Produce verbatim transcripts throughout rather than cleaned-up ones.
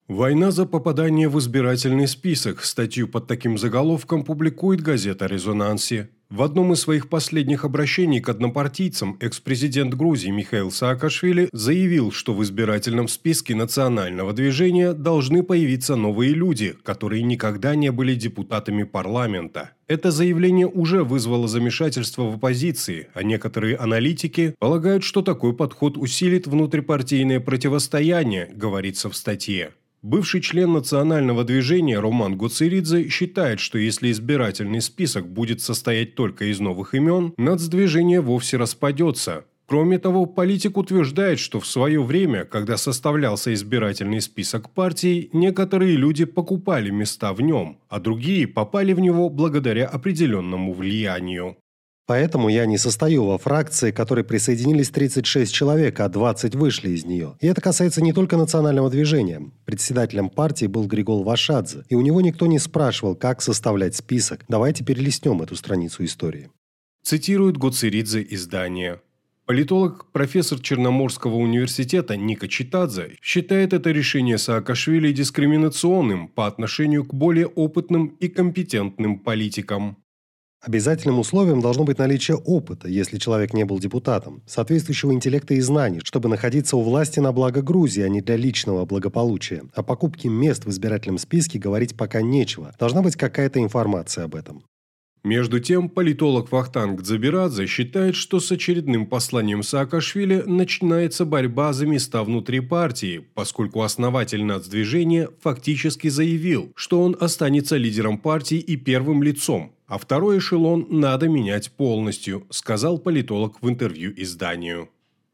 Война за попадание в избирательный список. Статью под таким заголовком публикует газета «Резонанси». В одном из своих последних обращений к однопартийцам экс-президент Грузии Михаил Саакашвили заявил, что в избирательном списке национального движения должны появиться новые люди, которые никогда не были депутатами парламента. Это заявление уже вызвало замешательство в оппозиции, а некоторые аналитики полагают, что такой подход усилит внутрипартийное противостояние, говорится в статье. Бывший член национального движения Роман Гоцеридзе считает, что если избирательный список будет состоять только из новых имен, нацдвижение вовсе распадется. Кроме того, политик утверждает, что в свое время, когда составлялся избирательный список партий, некоторые люди покупали места в нем, а другие попали в него благодаря определенному влиянию. Поэтому я не состою во фракции, которой присоединились тридцать шесть человек, а двадцать вышли из нее. И это касается не только национального движения. Председателем партии был Григол Вашадзе, и у него никто не спрашивал, как составлять список. Давайте перелистнем эту страницу истории. Цитирует Гоцеридзе издание. Политолог, профессор Черноморского университета Ника Читадзе считает это решение Саакашвили дискриминационным по отношению к более опытным и компетентным политикам. Обязательным условием должно быть наличие опыта, если человек не был депутатом, соответствующего интеллекта и знаний, чтобы находиться у власти на благо Грузии, а не для личного благополучия. О покупке мест в избирательном списке говорить пока нечего. Должна быть какая-то информация об этом. Между тем, политолог Вахтанг Дзабирадзе считает, что с очередным посланием Саакашвили начинается борьба за места внутри партии, поскольку основатель нацдвижения фактически заявил, что он останется лидером партии и первым лицом, а второй эшелон надо менять полностью, сказал политолог в интервью изданию.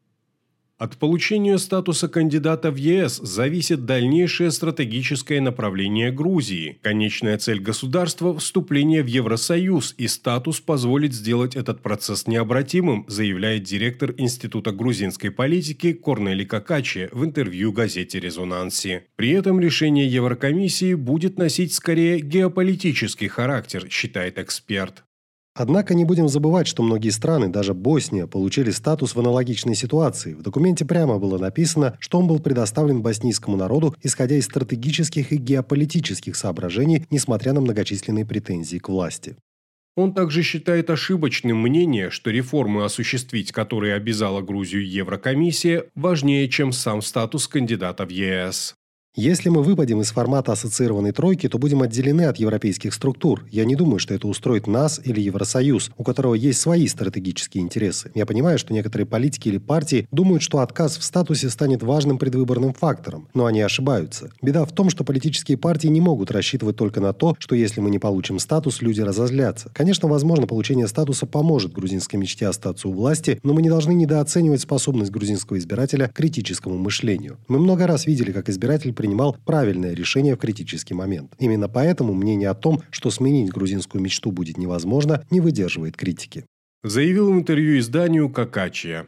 От получения статуса кандидата в ЕС зависит дальнейшее стратегическое направление Грузии. Конечная цель государства – вступление в Евросоюз, и статус позволит сделать этот процесс необратимым, заявляет директор Института грузинской политики Корнели Какачи в интервью газете «Резонанси». При этом решение Еврокомиссии будет носить скорее геополитический характер, считает эксперт. Однако не будем забывать, что многие страны, даже Босния, получили статус в аналогичной ситуации. В документе прямо было написано, что он был предоставлен боснийскому народу, исходя из стратегических и геополитических соображений, несмотря на многочисленные претензии к власти. Он также считает ошибочным мнение, что реформы, осуществить которые обязала Грузию Еврокомиссия, важнее, чем сам статус кандидата в ЕС. Если мы выпадем из формата ассоциированной тройки, то будем отделены от европейских структур. Я не думаю, что это устроит нас или Евросоюз, у которого есть свои стратегические интересы. Я понимаю, что некоторые политики или партии думают, что отказ в статусе станет важным предвыборным фактором, но они ошибаются. Беда в том, что политические партии не могут рассчитывать только на то, что если мы не получим статус, люди разозлятся. Конечно, возможно, получение статуса поможет грузинской мечте остаться у власти, но мы не должны недооценивать способность грузинского избирателя к критическому мышлению. Мы много раз видели, как избиратель принимал правильное решение в критический момент. Именно поэтому мнение о том, что сменить грузинскую мечту будет невозможно, не выдерживает критики. Заявил в интервью изданию Какачия.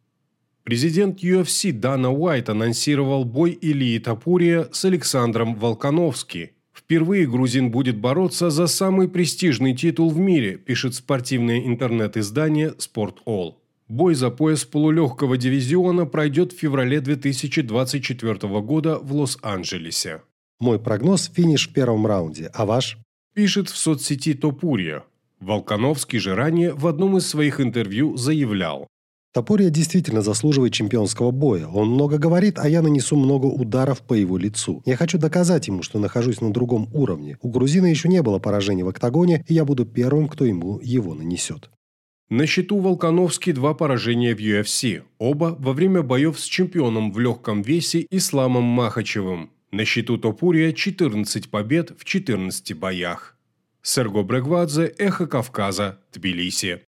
Президент ю эф си Дана Уайт анонсировал бой Илии Топурия с Александром Волконовски. Впервые грузин будет бороться за самый престижный титул в мире, пишет спортивное интернет-издание «Спорт.All». Бой за пояс полулегкого дивизиона пройдет в феврале две тысячи двадцать четвёртого года в Лос-Анджелесе. Мой прогноз – финиш в первом раунде, а ваш? Пишет в соцсети Топурия. Волконовский же ранее в одном из своих интервью заявлял. Топурия действительно заслуживает чемпионского боя. Он много говорит, а я нанесу много ударов по его лицу. Я хочу доказать ему, что нахожусь на другом уровне. У грузина еще не было поражений в октагоне, и я буду первым, кто ему его нанесет. На счету Волконовски два поражения в ю эф си, оба во время боев с чемпионом в легком весе Исламом Махачевым. На счету Топурия четырнадцать побед в четырнадцати боях. Серго Брегвадзе, Эхо Кавказа, Тбилиси.